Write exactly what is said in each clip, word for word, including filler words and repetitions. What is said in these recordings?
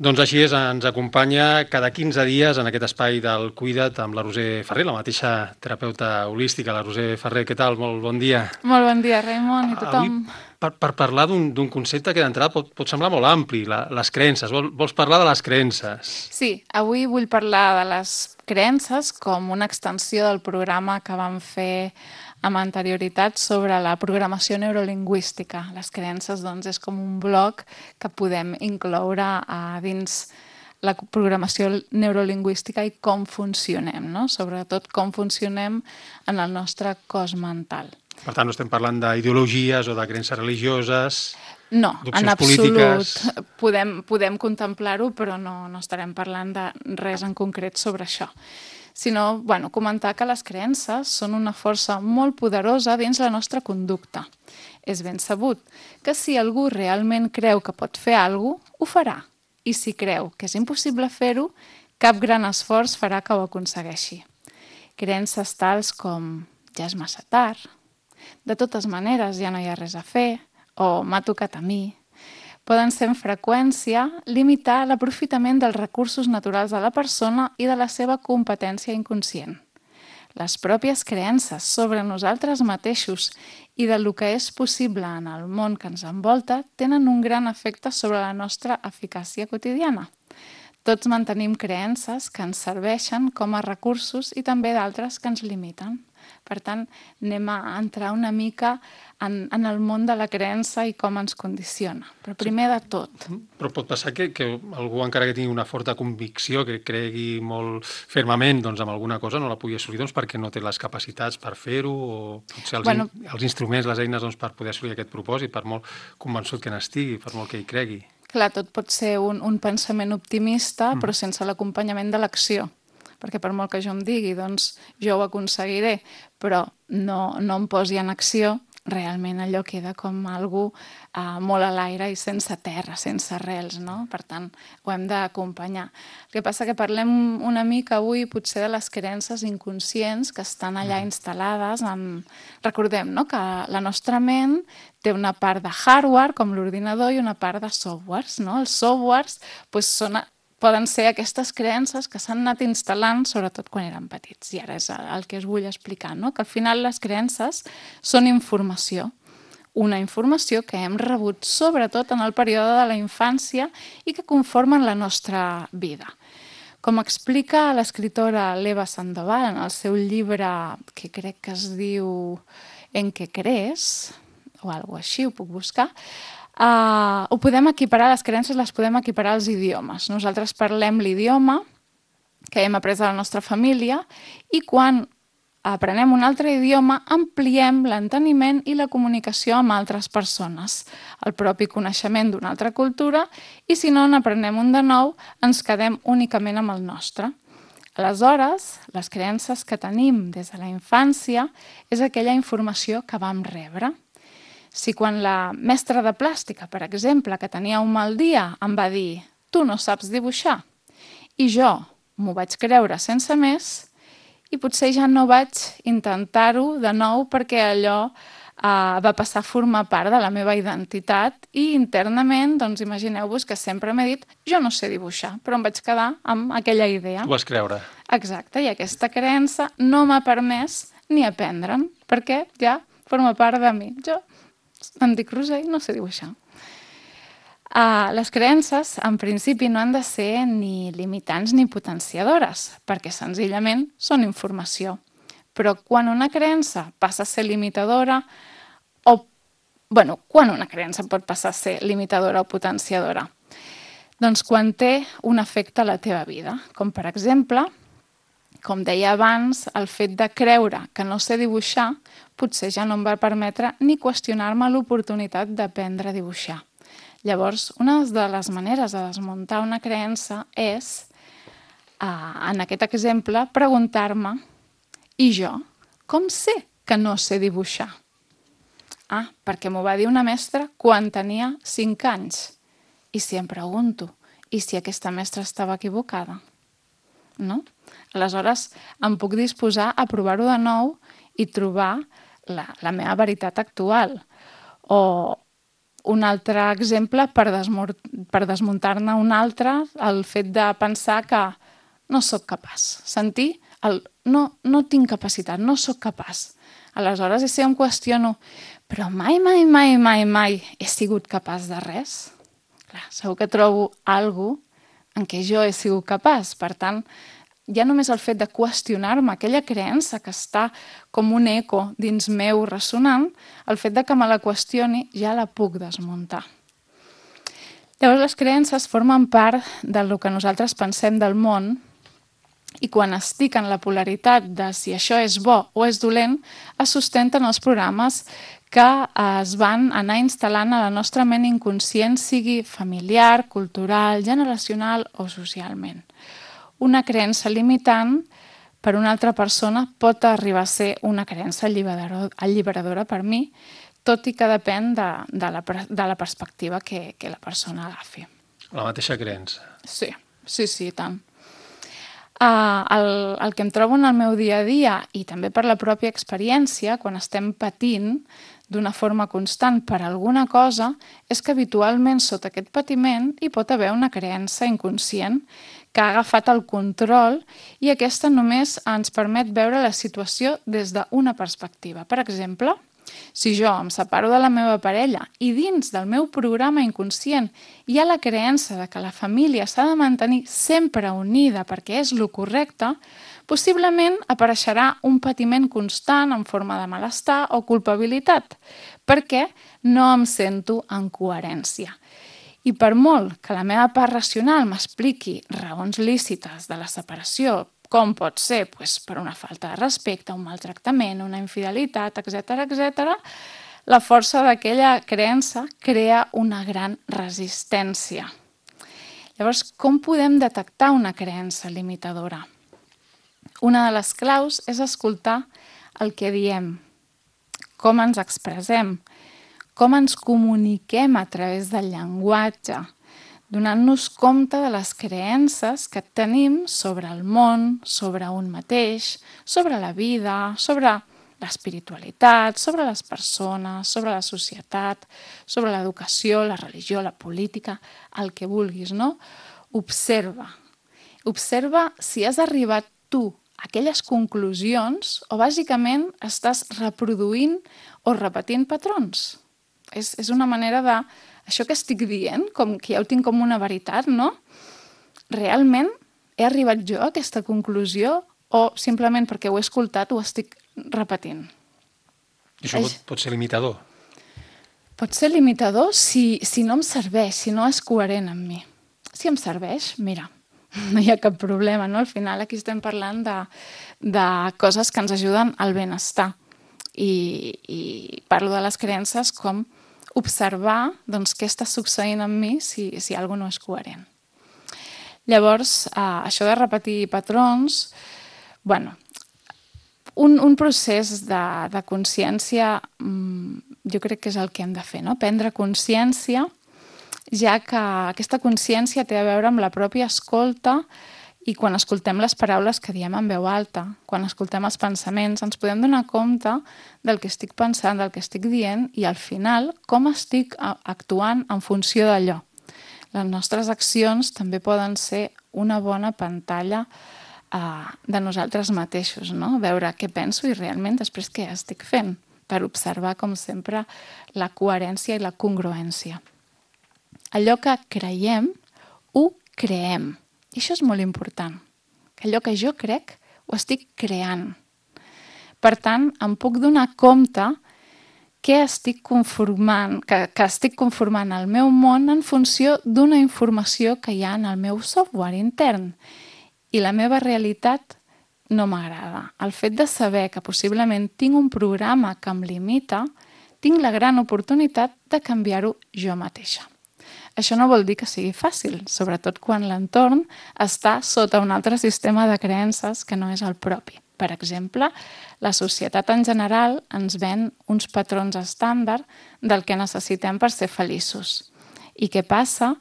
Doncs així és, ens acompanya cada quinze dies en aquest espai del Cuida't amb la Roser Ferrer, la mateixa terapeuta holística. La Roser Ferrer, què tal? Molt bon dia. Molt bon dia, Raimon, i Avui, tothom. per, per parlar d'un concepte que d'entrada pot, pot semblar molt ampli, la, les creences. Vol, vols parlar de les creences? Sí, avui vull parlar de les creences com una extensió del programa que vam fer amb anterioritat sobre la programació neurolingüística. Les creences, doncs, és com un bloc que podem incloure a dins la programació neurolingüística i com funcionem, no? Sobretot com funcionem en el nostre cos mental. Per tant, no estem parlant d'ideologies o de creences religioses, no, en absolut. Polítiques. Podem, podem contemplar-ho, però no, no estarem parlant de res en concret sobre això. Sinó, bueno, comentar que les creences són una força molt poderosa dins la nostra conducta. És ben sabut que si algú realment creu que pot fer alguna cosa, ho farà. I si creu que és impossible fer-ho, cap gran esforç farà que ho aconsegueixi. Creences tals com ja és massa tard, de totes maneres ja no hi ha res a fer, o m'ha tocat a mi, poden ser en freqüència limitar l'aprofitament dels recursos naturals de la persona i de la seva competència inconscient. Les pròpies creences sobre nosaltres mateixos i de lo que és possible en el món que ens envolta tenen un gran efecte sobre la nostra eficàcia quotidiana. Tots mantenim creences que ens serveixen com a recursos i també d'altres que ens limiten. Per tant, anem a entrar una mica en, en el món de la creença i com ens condiciona. Però primer de tot... Però pot passar que, que algú, encara que tingui una forta convicció, que cregui molt fermament doncs, en alguna cosa, no la pugui assolir doncs, perquè no té les capacitats per fer-ho, o potser els, bueno, in, els instruments, les eines doncs, per poder assolir aquest propòsit, per molt convençut que n'estigui, per molt que hi cregui. Clar, tot pot ser un, un pensament optimista, mm. però sense l'acompanyament de l'acció. Perquè per molt que jo em digui, doncs jo ho aconseguiré, però no, no em posi en acció, realment allò queda com algú uh, molt a l'aire i sense terra, sense arrels, no? Per tant, ho hem d'acompanyar. El que passa que parlem una mica avui potser de les creences inconscients que estan allà instal·lades en... Recordem, no?, que la nostra ment té una part de hardware, com l'ordinador, i una part de softwares, no? Els softwares doncs, són... poden ser aquestes creences que s'han anat instal·lant, sobretot quan eren petits. I ara és el que us vull explicar, no? Que al final les creences són informació. Una informació que hem rebut sobretot en el període de la infància i que conformen la nostra vida. Com explica l'escriptora Leva Sandoval en el seu llibre, que crec que es diu En què crees, o alguna cosa així, ho puc buscar, Uh, ho podem equiparar, les creences les podem equiparar als idiomes. Nosaltres parlem l'idioma que hem après a la nostra família i quan aprenem un altre idioma ampliem l'enteniment i la comunicació amb altres persones, el propi coneixement d'una altra cultura, i si no n'aprenem un de nou ens quedem únicament amb el nostre. Aleshores, les creences que tenim des de la infància és aquella informació que vam rebre. Si quan la mestra de plàstica, per exemple, que tenia un mal dia, em va dir «tu no saps dibuixar», i jo m'ho vaig creure sense més, i potser ja no vaig intentar-ho de nou perquè allò uh, va passar a formar part de la meva identitat i internament, doncs imagineu-vos que sempre m'he dit «jo no sé dibuixar», però em vaig quedar amb aquella idea. Ho vas creure. Exacte, i aquesta creença no m'ha permès ni aprendre'n, perquè ja forma part de mi. Jo em dic Roser i no sé dibuixar. Uh, les creences, en principi, no han de ser ni limitants ni potenciadores, perquè senzillament són informació. Però quan una creença passa a ser limitadora, o, bueno, quan una creença pot passar a ser limitadora o potenciadora? Doncs quan té un efecte a la teva vida, com per exemple, com deia abans, el fet de creure que no sé dibuixar potser ja no em va permetre ni qüestionar-me l'oportunitat d'aprendre a dibuixar. Llavors, una de les maneres de desmuntar una creença és, eh, en aquest exemple, preguntar-me «I jo? Com sé que no sé dibuixar?» Ah, perquè m'ho va dir una mestra quan tenia cinc anys. I si em pregunto, i si aquesta mestra estava equivocada? No? Aleshores, em puc disposar a provar-ho de nou i trobar la, la meva veritat actual. O un altre exemple per, desmor per desmuntar-ne un altre, el fet de pensar que no sóc capaç. Sentir el no, no tinc capacitat, no sóc capaç. Aleshores, si em qüestiono, però mai, mai, mai, mai, mai he sigut capaç de res. Clar, segur que trobo alguna cosa en què jo he sigut capaç. Per tant, ja només el fet de qüestionar-me aquella creença que està com un eco dins meu ressonant, el fet de que me la qüestioni ja la puc desmuntar. Llavors, les creences formen part del que nosaltres pensem del món i quan estic en la polaritat de si això és bo o és dolent, es sustenten els programes que es van anar instal·lant a la nostra ment inconscient, sigui familiar, cultural, generacional o socialment. Una creença limitant per una altra persona pot arribar a ser una creença alliberadora per mi, tot i que depèn de, de, la, de la perspectiva que, que la persona agafi. La mateixa creença. Sí, sí, sí, tant. Uh, el, el que em trobo en el meu dia a dia i també per la pròpia experiència, quan estem patint d'una forma constant per alguna cosa, és que habitualment sota aquest patiment hi pot haver una creença inconscient que ha agafat el control i aquesta només ens permet veure la situació des d'una perspectiva. Per exemple, si jo em separo de la meva parella i dins del meu programa inconscient hi ha la creença de que la família s'ha de mantenir sempre unida perquè és el correcte, possiblement apareixerà un patiment constant en forma de malestar o culpabilitat, perquè no em sento en coherència. I per molt que la meva part racional m'expliqui raons lícites de la separació, com pot ser pues, per una falta de respecte, un maltractament, una infidelitat, etcètera, etcètera, la força d'aquella creença crea una gran resistència. Llavors, com podem detectar una creença limitadora? Una de les claus és escoltar el que diem, com ens expressem, com ens comuniquem a través del llenguatge, donant-nos compte de les creences que tenim sobre el món, sobre un mateix, sobre la vida, sobre l'espiritualitat, sobre les persones, sobre la societat, sobre l'educació, la religió, la política, el que vulguis, no? Observa. Observa si has arribat tu a aquelles conclusions o bàsicament estàs reproduint o repetint patrons. És, és una manera de... Això que estic dient, com que ja ho tinc com una veritat, no? Realment he arribat jo a aquesta conclusió o simplement perquè ho he escoltat ho estic repetint? I això pot, pot ser limitador? Pot ser limitador si, si no em serveix, si no és coherent amb mi. Si em serveix, mira, no hi ha cap problema, no? Al final aquí estem parlant de, de coses que ens ajuden al benestar. I, i parlo de les creences com observar doncs, què està succeint amb mi si, si alguna cosa no és coherent. Llavors, eh, això de repetir patrons, bueno, un, un procés de, de consciència mmm, jo crec que és el que hem de fer, no? Prendre consciència, ja que aquesta consciència té a veure amb la pròpia escolta i quan escoltem les paraules que diem en veu alta, quan escoltem els pensaments, ens podem donar compte del que estic pensant, del que estic dient i al final com estic actuant en funció d'allò. Les nostres accions també poden ser una bona pantalla eh, de nosaltres mateixos, no? Veure què penso i realment després què estic fent, per observar, com sempre, la coherència i la congruència. Allò que creiem, ho creem. I això és molt important, que allò que jo crec ho estic creant. Per tant, em puc donar compte que estic conformant, que, que estic conformant el meu món en funció d'una informació que hi ha en el meu software intern. I la meva realitat no m'agrada. El fet de saber que possiblement tinc un programa que em limita, tinc la gran oportunitat de canviar-ho jo mateixa. Això no vol dir que sigui fàcil, sobretot quan l'entorn està sota un altre sistema de creences que no és el propi. Per exemple, la societat en general ens ven uns patrons estàndard del que necessitem per ser feliços. I què passa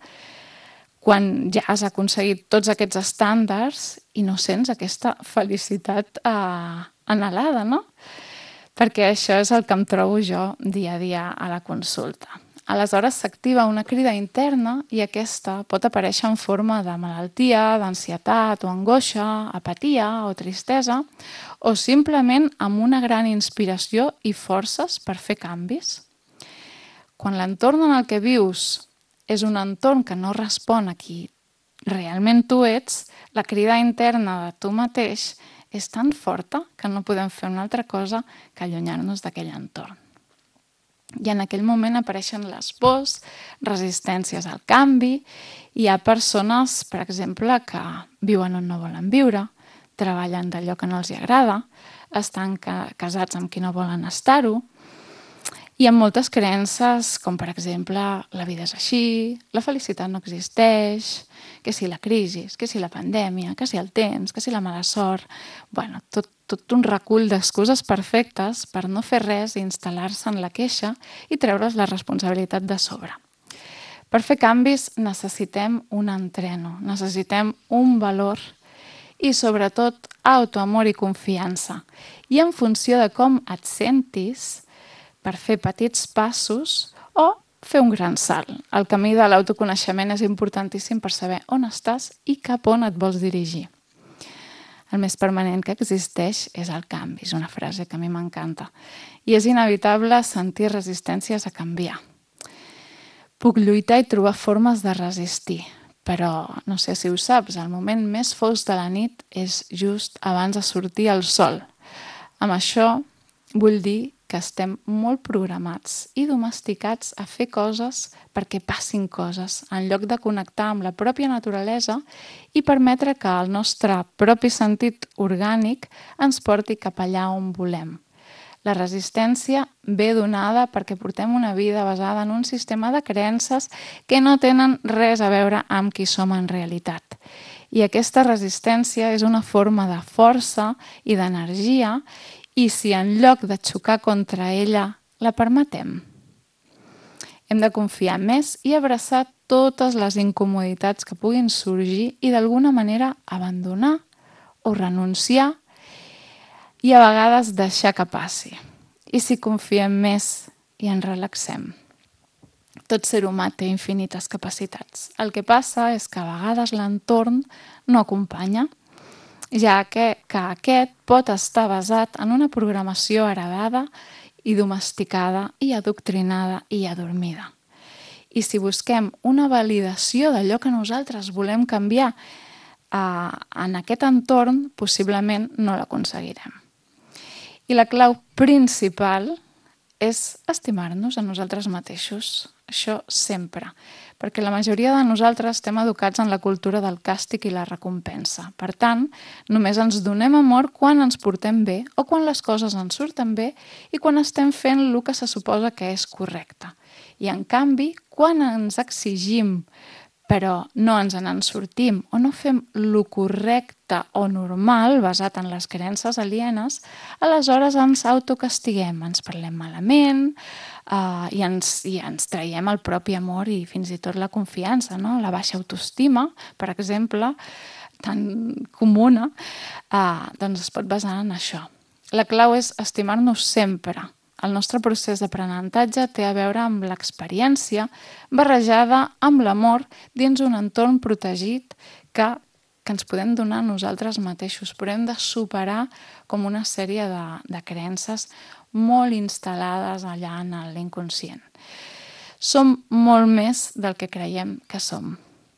quan ja has aconseguit tots aquests estàndards i no sents aquesta felicitat eh, anhelada, no? Perquè això és el que em trobo jo dia a dia a la consulta. aleshores s'activa una crida interna i aquesta pot aparèixer en forma de malaltia, d'ansietat o angoixa, apatia o tristesa, o simplement amb una gran inspiració i forces per fer canvis. Quan l'entorn en el que vius és un entorn que no respon a qui realment tu ets, la crida interna de tu mateix és tan forta que no podem fer una altra cosa que allunyar-nos d'aquell entorn. I en aquell moment apareixen les pors, resistències al canvi. Hi ha persones, per exemple, que viuen on no volen viure, treballen d'allò que no els agrada, estan casats amb qui no volen estar-ho, i amb moltes creences, com per exemple, la vida és així, la felicitat no existeix, que si la crisi, que si la pandèmia, que si el temps, que si la mala sort... Bueno, tot, tot un recull d'excuses perfectes per no fer res i instal·lar-se en la queixa i treure's la responsabilitat de sobre. Per fer canvis necessitem un entreno, necessitem un valor i sobretot autoamor i confiança. I en funció de com et sentis, per fer petits passos o fer un gran salt. El camí de l'autoconeixement és importantíssim per saber on estàs i cap on et vols dirigir. El més permanent que existeix és el canvi, és una frase que a mi m'encanta. I és inevitable sentir resistències a canviar. Puc lluitar i trobar formes de resistir, però no sé si ho saps, el moment més fosc de la nit és just abans de sortir el sol. Amb això vull dir que estem molt programats i domesticats a fer coses perquè passin coses, en lloc de connectar amb la pròpia naturalesa i permetre que el nostre propi sentit orgànic ens porti cap allà on volem. La resistència ve donada perquè portem una vida basada en un sistema de creences que no tenen res a veure amb qui som en realitat. I aquesta resistència és una forma de força i d'energia. I si en lloc de xocar contra ella, la permetem. Hem de confiar més i abraçar totes les incomoditats que puguin sorgir i d'alguna manera abandonar o renunciar i a vegades deixar que passi. I si confiem més i ens relaxem. Tot ser humà té infinites capacitats. El que passa és que a vegades l'entorn no acompanya, ja que, que aquest pot estar basat en una programació heredada i domesticada i adoctrinada i adormida. I si busquem una validació d'allò que nosaltres volem canviar eh, en aquest entorn, possiblement no l'aconseguirem. I la clau principal és estimar-nos a nosaltres mateixos. Això sempre, perquè la majoria de nosaltres estem educats en la cultura del càstig i la recompensa. Per tant, només ens donem amor quan ens portem bé o quan les coses ens surten bé i quan estem fent el que se suposa que és correcte. I en canvi, quan ens exigim però no ens en sortim o no fem el correcte o normal basat en les creences alienes, aleshores ens autocastiguem, ens parlem malament uh, i, ens, i ens traiem el propi amor i fins i tot la confiança, no? La baixa autoestima, per exemple, tan comuna, uh, doncs es pot basar en això. La clau és estimar-nos sempre. El nostre procés d'aprenentatge té a veure amb l'experiència barrejada amb l'amor dins un entorn protegit que, que ens podem donar nosaltres mateixos. Però hem de superar com una sèrie de, de creences molt instal·lades allà en l'inconscient. Som molt més del que creiem que som.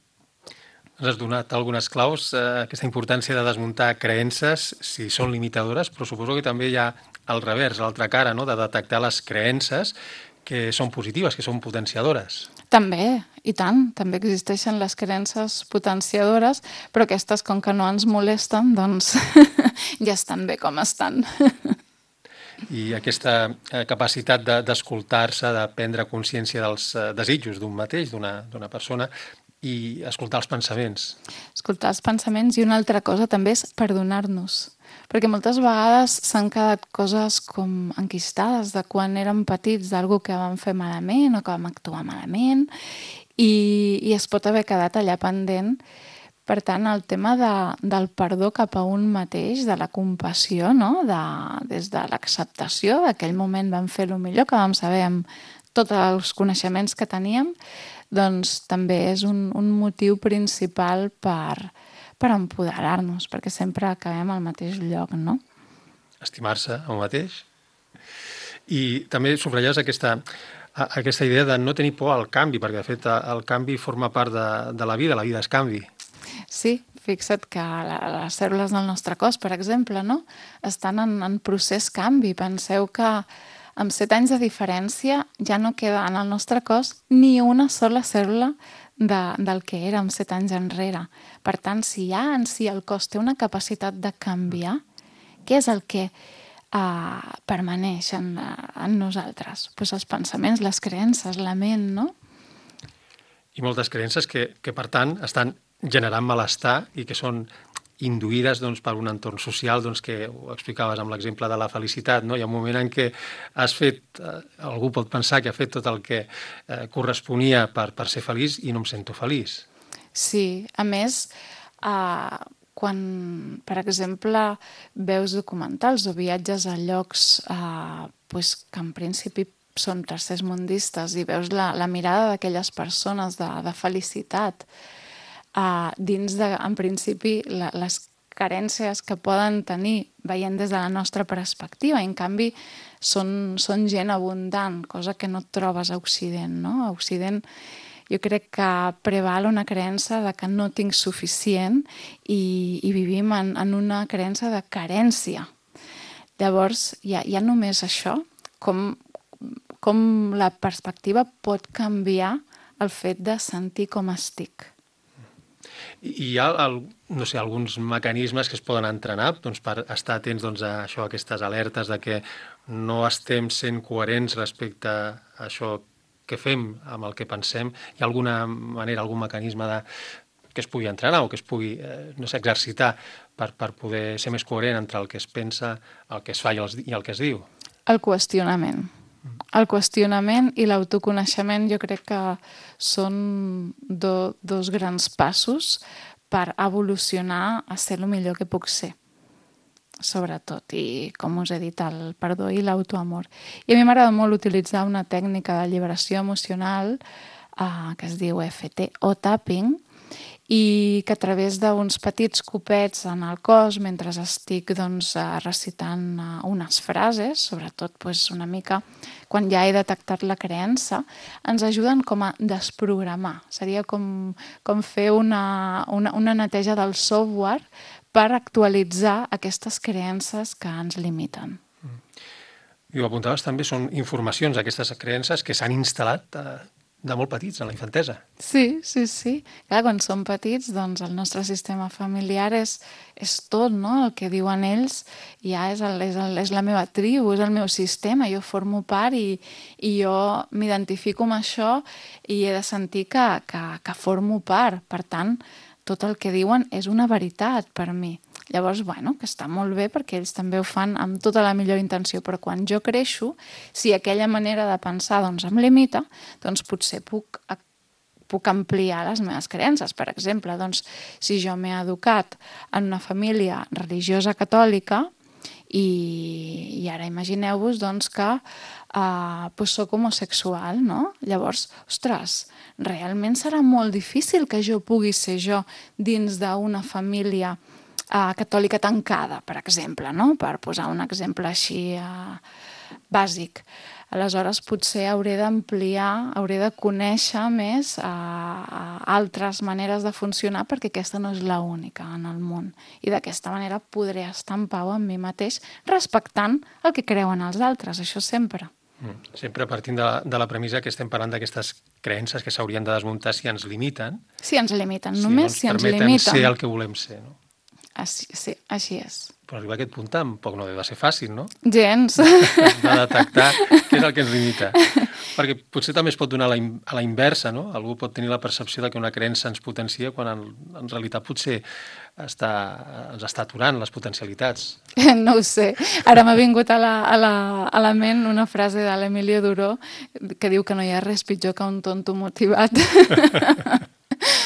Ens has donat algunes claus, eh, aquesta importància de desmuntar creences, si són limitadores, però suposo que també hi ha al revers, a l'altra cara, no? De detectar les creences que són positives, que són potenciadores. També, i tant, també existeixen les creences potenciadores, però aquestes, com que no ens molesten, doncs ja estan bé com estan. I aquesta capacitat de, d'escoltar-se, de prendre consciència dels desitjos d'un mateix, d'una, d'una persona, i escoltar els pensaments. Escoltar els pensaments i una altra cosa també és perdonar-nos, perquè moltes vegades s'han quedat coses com enquistades de quan érem petits d'algú que vam fer malament o que vam actuar malament i, i es pot haver quedat allà pendent. Per tant, el tema de, del perdó cap a un mateix, de la compassió, no? de, des de l'acceptació d'aquell moment vam fer el millor que vam saber amb tots els coneixements que teníem, doncs també és un, un motiu principal per, per empoderar-nos, perquè sempre acabem al mateix lloc, no? Estimar-se a un mateix. I també subratlles aquesta, aquesta idea de no tenir por al canvi, perquè de fet el canvi forma part de, de la vida, la vida és canvi. Sí, fixa't que les cèl·lules del nostre cos, per exemple, no? estan en, en procés canvi. Penseu que amb set anys de diferència ja no queda en el nostre cos ni una sola cèl·lula de, del que era amb set anys enrere. Per tant, si ja en si el cos té una capacitat de canviar, què és el que uh, permaneix en, en nosaltres? Pues els pensaments, les creences, la ment, no? I moltes creences que, que per tant, estan generant malestar i que són induïdes doncs, per un entorn social, doncs, que ho explicaves amb l'exemple de la felicitat. No? Hi ha un moment en què has fet, eh, algú pot pensar que ha fet tot el que eh, corresponia per, per ser feliç i no em sento feliç. Sí, a més, eh, quan, per exemple, veus documentals o viatges a llocs eh, pues, que en principi són tercers mundistes i veus la, la mirada d'aquelles persones de, de felicitat, Uh, dins de, en principi, la, les carències que poden tenir veient des de la nostra perspectiva. En canvi, són, són gent abundant, cosa que no et trobes a Occident, no? A Occident jo crec que preval una creença de que no tinc suficient i, i vivim en, en una creença de carència. Llavors, ja, ja només això, com, com la perspectiva pot canviar el fet de sentir com estic. I hi ha el, no sé, alguns mecanismes que es poden entrenar doncs, per estar atents doncs, a això, a aquestes alertes de que no estem sent coherents respecte a això que fem amb el que pensem. Hi ha alguna manera, algun mecanisme de, que es pugui entrenar o que es pugui eh, no sé, exercitar per, per poder ser més coherent entre el que es pensa, el que es fa i el, i el que es diu? El qüestionament. El qüestionament i l'autoconeixement jo crec que són do, dos grans passos per evolucionar a ser el millor que puc ser, sobretot, i com us he dit, el perdó i l'autoamor. I a mi m'agrada molt utilitzar una tècnica d'alliberació emocional eh, que es diu F T o tapping, i que a través d'uns petits copets en el cos, mentre estic doncs, recitant unes frases, sobretot doncs, una mica quan ja he detectat la creença, ens ajuden com a desprogramar. Seria com, com fer una, una, una neteja del software per actualitzar aquestes creences que ens limiten. I ho apuntaves també, són informacions, aquestes creences que s'han instal·lat eh, de molt petits, en la infantesa. Sí, sí, sí. Clar, quan som petits, doncs el nostre sistema familiar és, és tot, no? El que diuen ells ja és, el, és, el, és la meva tribu, és el meu sistema, jo formo part i, i jo m'identifico amb això i he de sentir que, que, que formo part. Per tant, tot el que diuen és una veritat per mi. Llavors, bueno, que està molt bé perquè ells també ho fan amb tota la millor intenció, però quan jo creixo, si aquella manera de pensar doncs, em limita, doncs potser puc, puc ampliar les meves creences. Per exemple, doncs, si jo m'he educat en una família religiosa catòlica i, i ara imagineu-vos doncs, que uh, doncs soc homosexual, no? Llavors, ostres, realment serà molt difícil que jo pugui ser jo dins d'una família Uh, catòlica tancada, per exemple, no? Per posar un exemple així uh, bàsic. Aleshores, potser hauré d'ampliar, hauré de conèixer més uh, altres maneres de funcionar perquè aquesta no és l'única en el món. I d'aquesta manera podré estar en pau amb mi mateix respectant el que creuen els altres, això sempre. Mm. Sempre partint de la, de la premissa que estem parlant d'aquestes creences que s'haurien de desmuntar si ens limiten. Si ens limiten, només si, si ens limiten. Permeten ser el que volem ser, no? Així, sí, així és. Però arribar a aquest punt tampoc no deu de ser fàcil, no? Gens. De detectar què és el que ens limita. Perquè potser també es pot donar a la, a la inversa, no? Algú pot tenir la percepció de que una creença ens potencia quan en, en realitat potser està, ens està aturant les potencialitats. No ho sé. Ara m'ha vingut a la, a, la, a la ment una frase de l'Emilio Duró que diu que no hi ha res pitjor que un tonto motivat.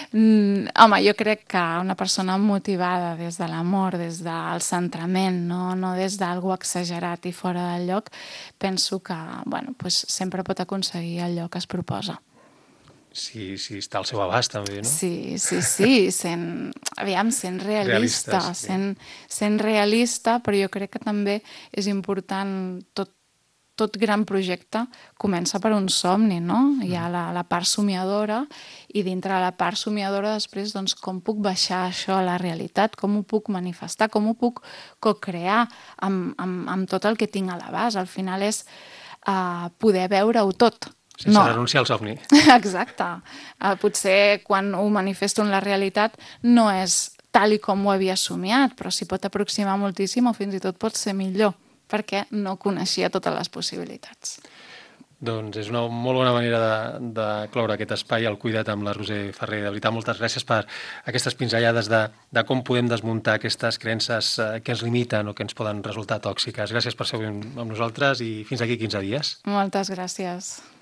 Mm, home, jo crec que una persona motivada des de l'amor, des del centrament, no, no des d'algú exagerat i fora del lloc, penso que bueno, pues sempre pot aconseguir allò que es proposa. Sí, sí, està al seu abast, també, no? Sí, sí, sí, sent, aviam, sent realista, Realistes, sí. sent, sent realista, però jo crec que també és important tot, tot gran projecte comença per un somni, no? Hi ha la, la part somiadora i dintre de la part somiadora després, doncs, com puc baixar això a la realitat, com ho puc manifestar, com ho puc co-crear amb, amb, amb tot el que tinc a l'abast. Al final és uh, poder veure-ho tot. Sense no. renunciar al somni. Exacte. Uh, potser quan ho manifesto en la realitat no és tal i com ho havia somiat, però s'hi pot aproximar moltíssim o fins i tot pot ser millor, perquè no coneixia totes les possibilitats. Doncs és una molt bona manera de, de cloure aquest espai al Cuida't amb la Roser Ferrer. De veritat, moltes gràcies per aquestes pinzellades de, de com podem desmuntar aquestes creences que ens limiten o que ens poden resultar tòxiques. Gràcies per ser amb nosaltres i fins aquí quinze dies. Moltes gràcies.